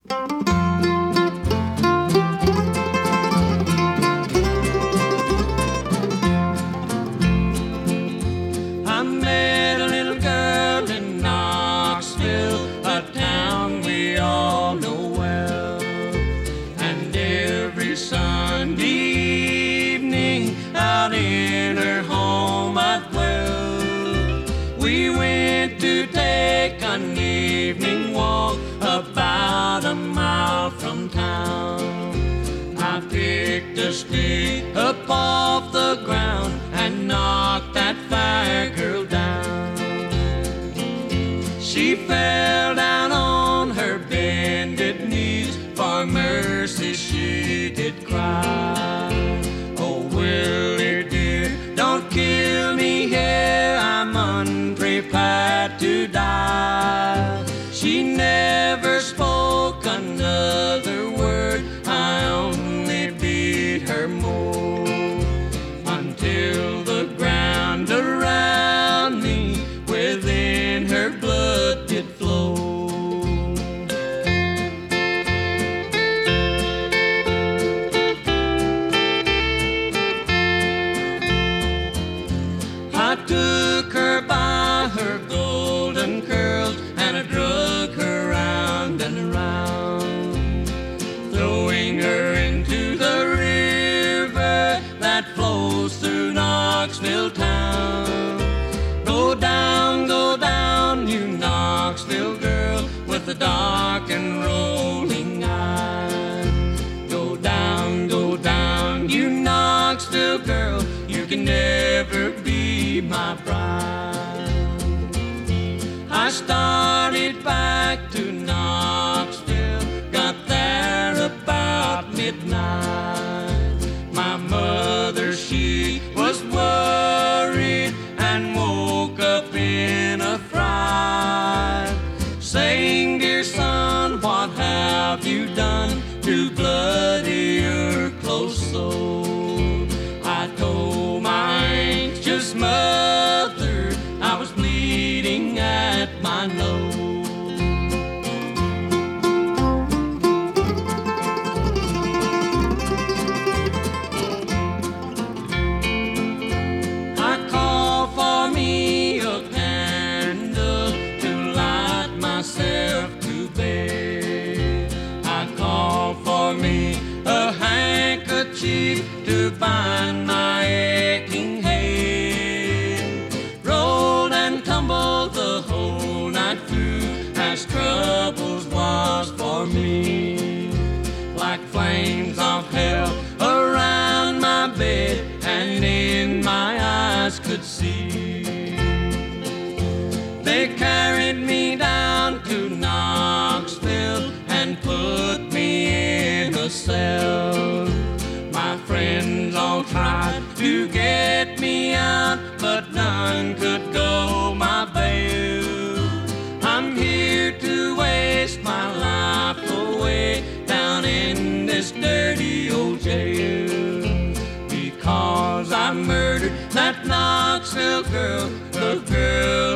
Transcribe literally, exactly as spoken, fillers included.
I met a little girl in Knoxville, a town we all know well. And every Sunday evening, out in her home I'd dwell. We went to take an evening walk about a mile from town. I picked a stick up off the ground and knocked that fire girl down. She fell down on her bended knees, for mercy she did cry. Oh, Willie dear, don't kill me here, I'm unprepared to die. She never spoke another word, I only beat her more, until the ground around me within her blood did flow. I took her by her golden curls and I drug her round and around, throwing her into the river that flows through Knoxville town. Go down, go down, you Knoxville girl with the dark and rolling eyes. Go down, go down, you Knoxville girl, you can never be my bride. I started back to Knoxville, got there about midnight. My mother, she was worried and woke up in a fright, saying, dear son, what have you done to bloody your close soul? I told my anxious mother I was bleeding at my nose. I called for me a candle to light myself to bed. I called for me a handkerchief to bind my aching head. Rolled and tumbled the whole night through, as troubles was for me. Like flames of hell around my bed, and in my eyes could see. They carried me down to Knoxville and put me in a cell. My friends all tried to get me out, but none could go my bail. I'm here to waste my life away down in this dirty old jail, because I murdered that Knoxville girl, the girl